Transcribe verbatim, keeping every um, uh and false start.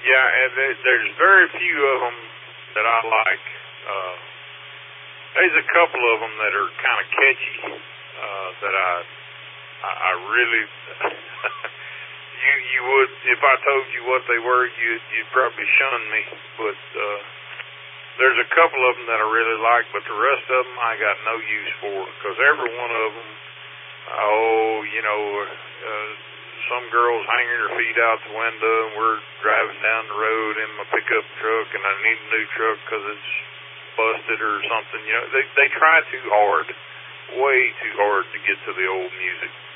Yeah, and there, there's very few of them that I like. Uh, there's a couple of them that are kind of catchy uh, that I I, I really you you would if I told you what they were, you you'd probably shun me. But uh, there's a couple of them that I really like, but the rest of them I got no use for because every one of them, oh, you know. Uh, Some girl's hanging her feet out the window, and we're driving down the road in my pickup truck, and I need a new truck because it's busted or something. You know, they they try too hard, way too hard to get to the old music.